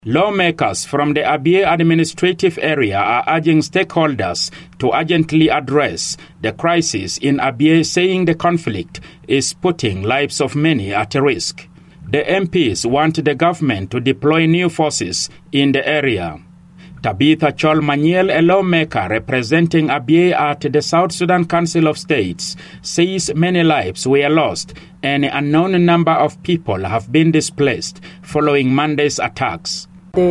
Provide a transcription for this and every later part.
Lawmakers from the Abia administrative area are urging stakeholders to urgently address the crisis in Abia, saying the conflict is putting lives of many at risk. The MPs want the government to deploy new forces in the area. Tabitha Chol Maniel, a lawmaker representing Abia at the South Sudan Council of States, says many lives were lost and an unknown number of people have been displaced following Monday's attacks.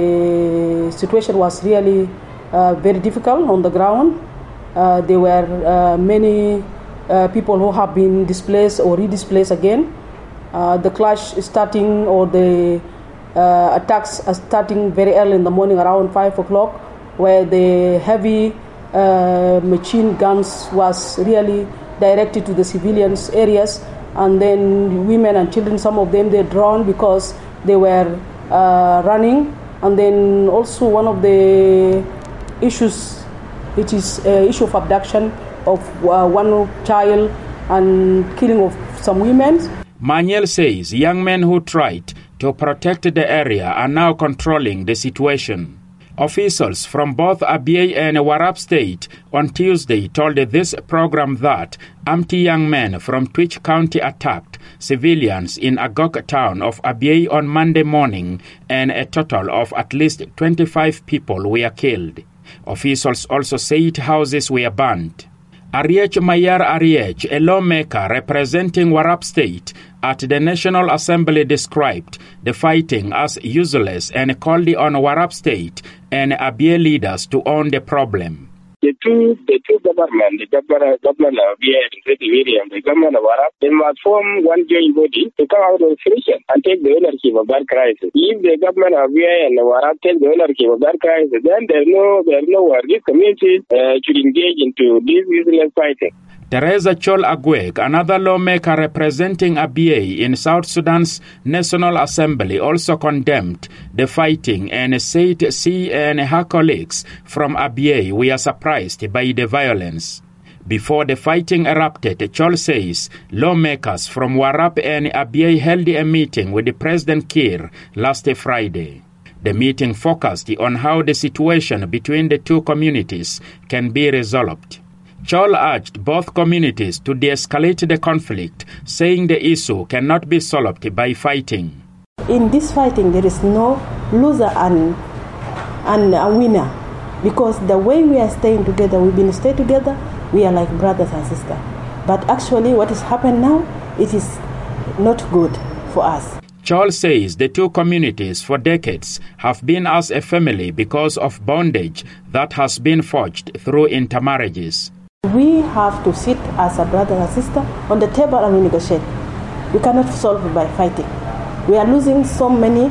The situation was really very difficult on the ground. There were many people who have been displaced or redisplaced again. The clash is starting, or the attacks are starting very early in the morning, around 5 o'clock, where the heavy machine guns was really directed to the civilians areas, and then women and children, some of them, they're drawn because they were running. And then also one of the issues, it is issue of abduction of one child and killing of some women. Maniel says young men who tried to protect the area are now controlling the situation. Officials from both Abia and Warrap State on Tuesday told this program that empty young men from Twitch County attacked civilians in Agok town of Abia on Monday morning, and a total of at least 25 people were killed. Officials also said houses were burned. Ariech Mayar Ariech, a lawmaker representing Warrap State at the National Assembly, described the fighting as useless and called on Warrap State and Abia leaders to own the problem. The two government, the government of Abia and the government of Warrap, they must form one joint body to come out of the solution and take the ownership of that crisis. If the government of Abia and Warrap take the ownership of that crisis, then there's no war. These communities should engage into this useless fighting. Teresa Chol Agweg, another lawmaker representing Abia in South Sudan's National Assembly, also condemned the fighting and said she and her colleagues from Abia were surprised by the violence. Before the fighting erupted, Chol says lawmakers from Warrap and Abia held a meeting with President Kiir last Friday. The meeting focused on how the situation between the two communities can be resolved. Chol urged both communities to de-escalate the conflict, saying the issue cannot be solved by fighting. In this fighting, there is no loser and a winner, because the way we are staying together, we've been staying together, we are like brothers and sisters. But actually what has happened now, it is not good for us. Chol says the two communities for decades have been as a family because of bondage that has been forged through intermarriages. We have to sit as a brother and sister on the table and we negotiate. We cannot solve it by fighting. We are losing so many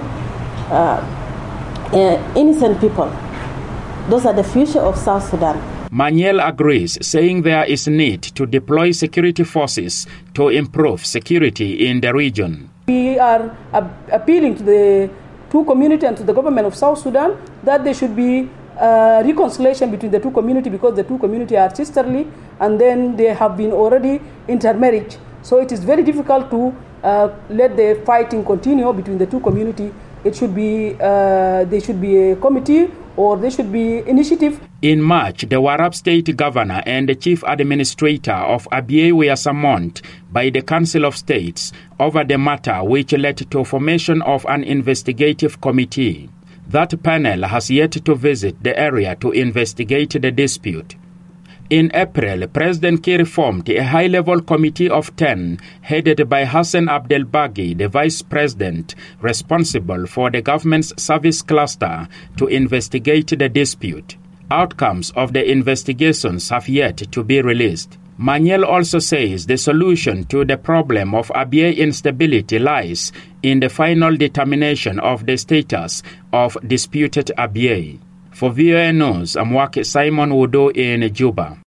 innocent people. Those are the future of South Sudan. Maniel agrees, saying there is need to deploy security forces to improve security in the region. We are appealing to the two communities and to the government of South Sudan that there should be reconciliation between the two communities, because the two communities are sisterly and then they have been already intermarried. So it is very difficult to let the fighting continue between the two communities. It should be there should be a committee, or there should be initiative. In March, the Warrap State Governor and the Chief Administrator of Abia were summoned by the Council of States over the matter, which led to formation of an investigative committee. That panel has yet to visit the area to investigate the dispute. In April, President Kiir formed a high-level committee of 10, headed by Hassan Abdel Baghi, the vice president, responsible for the government's service cluster, to investigate the dispute. Outcomes of the investigations have yet to be released. Maniel also says the solution to the problem of Abia instability lies in the final determination of the status of disputed Abia. For VOA News, I'm Waki Simon Wudo in Juba.